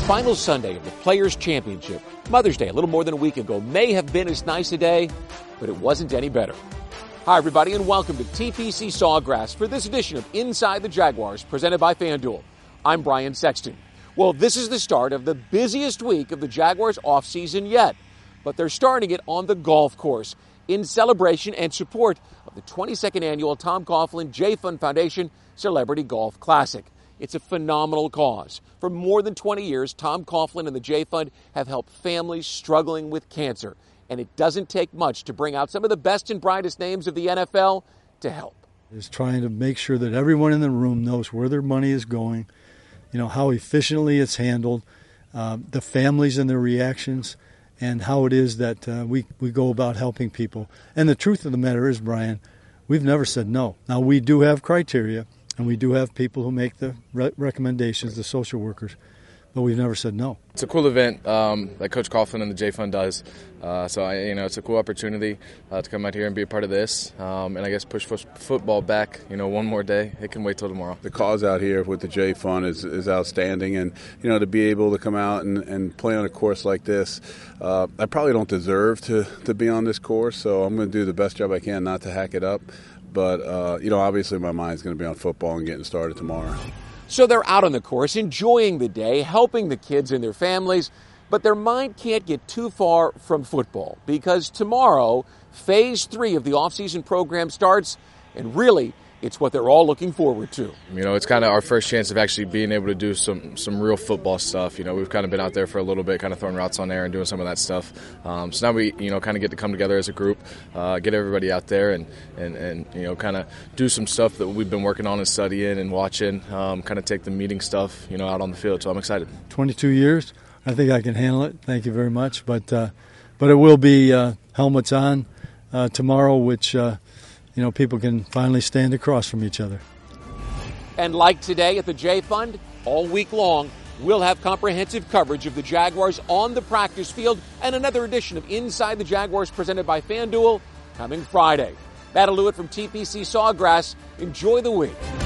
final Sunday of the Players' Championship, Mother's Day, a little more than a week ago, may have been as nice a day, but it wasn't any better. Hi, everybody, and welcome to TPC Sawgrass for this edition of Inside the Jaguars, presented by FanDuel. I'm Brian Sexton. Well, this is the start of the busiest week of the Jaguars' offseason yet, but they're starting it on the golf course in celebration and support of the 22nd annual Tom Coughlin J Fund Foundation Celebrity Golf Classic. It's a phenomenal cause. For more than 20 years, Tom Coughlin and the J Fund have helped families struggling with cancer. And it doesn't take much to bring out some of the best and brightest names of the NFL to help. Is trying to make sure that everyone in the room knows where their money is going, how efficiently it's handled, the families and their reactions, and how it is that we go about helping people. And the truth of the matter is, Brian, we've never said no. Now, we do have criteria. And we do have people who make the recommendations, the social workers, but we've never said no. It's a cool event that Coach Coughlin and the J Fund does. It's a cool opportunity to come out here and be a part of this, and I guess push football back, one more day. It can wait till tomorrow. The cause out here with the J Fund is outstanding, and to be able to come out and play on a course like this, I probably don't deserve to be on this course, so I'm going to do the best job I can not to hack it up. But, obviously my mind's going to be on football and getting started tomorrow. So they're out on the course, enjoying the day, helping the kids and their families, but their mind can't get too far from football because tomorrow, Phase 3 of the offseason program starts, and really, it's what they're all looking forward to. It's kind of our first chance of actually being able to do some real football stuff. We've kind of been out there for a little bit, kind of throwing routes on air and doing some of that stuff. So now we, kind of get to come together as a group, get everybody out there and kind of do some stuff that we've been working on and studying and watching, kind of take the meeting stuff, out on the field. So I'm excited. 22 years. I think I can handle it. Thank you very much. But it will be helmets on tomorrow, which people can finally stand across from each other. And like today at the J Fund, all week long, we'll have comprehensive coverage of the Jaguars on the practice field and another edition of Inside the Jaguars presented by FanDuel coming Friday. That'll do it from TPC Sawgrass. Enjoy the week.